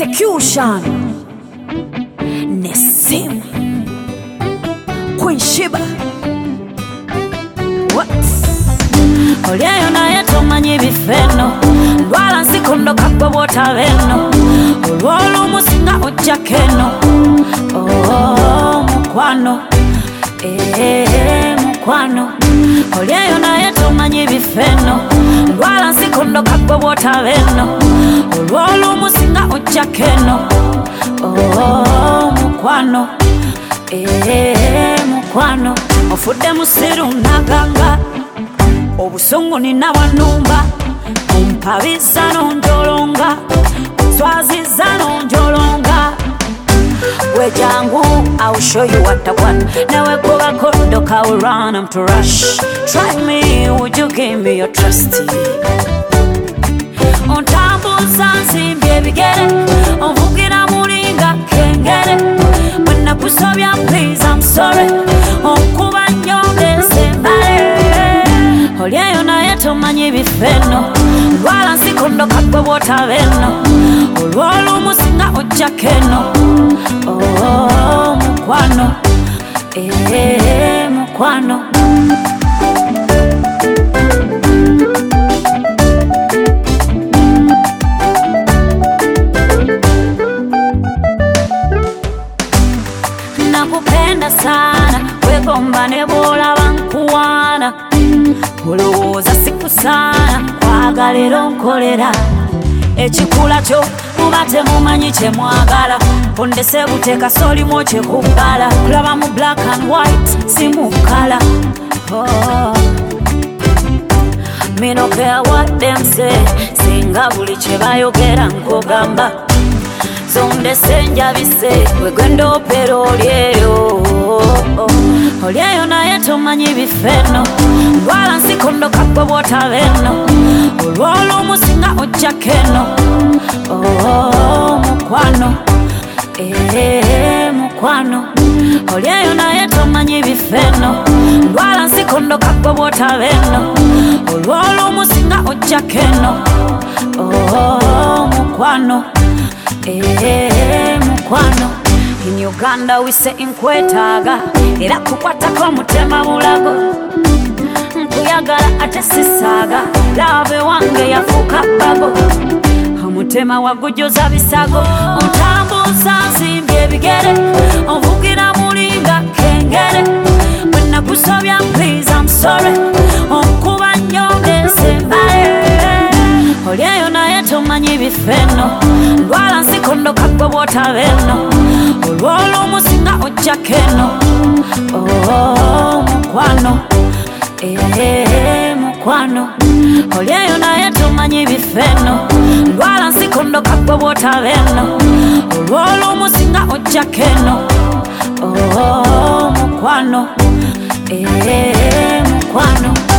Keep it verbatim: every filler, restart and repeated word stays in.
Execution Nesim Queen Shiba What? Olyayo naye tomanyi bifeno Ndwala nsikondoka gwe bw'otaveno Olw'olumu singa ojja keno Oh, mukwano Eh, mukwano Olyayo naye tomanyi bifeno Ndwala nsikondoka gwe bw'otaveno Olw'olumu singa ojja keno Oh, mukwano Eh, mukwano Ofudde musiru naganga Obusungu nina wanumba Ompabiza nonjolonga Swaziza nonjolonga Wejangu, I'll show you what I want Newe kuba kondoka I will run, I'm to rush Try me, would you give me your trusty Ontambuza nsimbye bigere Onvugira mulinga kengere When nakusobya please I'm sorry Onkuba nyonge sembale Olyayo naye tomanyi bifeno Ndwala nsikondoka gwe bw'otaveno Olw'olumu singa ojja keno Oh, mukwano Eh, mukwano Nakupenda sana Wegomba ne bw'olaba nkuwaana Olowooza siku sana Kwagala era onkolera Ekikula kyo muba temumanyi kye mwagala Pondese buteeka solimu kyekubbala Kulaba mu black and white si mu kala oh. Me no care what them say Singa buli kye bayogera nkugamba Zondese njabise wegwenda opera olyeyo Olyayo naye tomanyi bifeno Ndwala nsikondoka gwe bw'otaveno Olw'olumu singa ojja keno Oh, mukwano Eh, mukwano Olyayo naye tomanyi bifeno Ndwala nsikondoka gwe bw'otaveno Olw'olumu singa ojja keno Oh, mukwano Eh, mukwano In Uganda we say nkwetaaga Era kukwatako mutema mulago Nkuyagala ate sisaaga Love wange yafuuka bago Omutema wagujoza bisago Ontambuza nsimbye bigere Onvugira mulinga kengere When nakusobya please I'm sorry Onkuba nyonge sembale Olyayo naye tomanyi bifeno Ndwala nsikondoka gwe bw'otaveno Olw'olumu singa ojja keno Oh, mukwano Eh, mukwano Olyayo naye tomanyi bifeno Ndwala nsikondoka gwe bw'otaveno Olw'olumu singa ojja keno Oh, mukwano Eh, mukwano